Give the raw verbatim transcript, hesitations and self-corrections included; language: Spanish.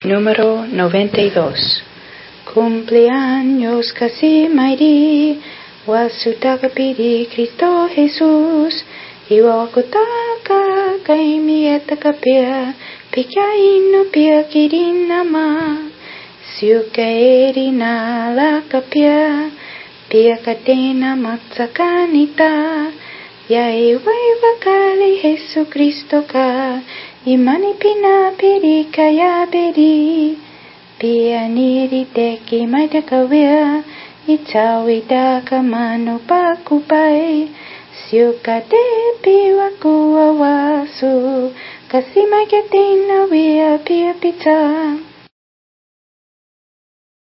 Número noventa y dos. Cumpleaños casi mairi, wasutagapiri Cristo Jesús, iwakutaka kaimietagapia, pikainu pia kirinama, siukaerina lakapia, pia katena matsakanita, yaiwaivakali Jesu Cristo ka, imani pina pirika ya beri, pia niri teki maida kawia, itawi daka manu pakupai, siuka depi waku awasu, kasima katina wia pia pita.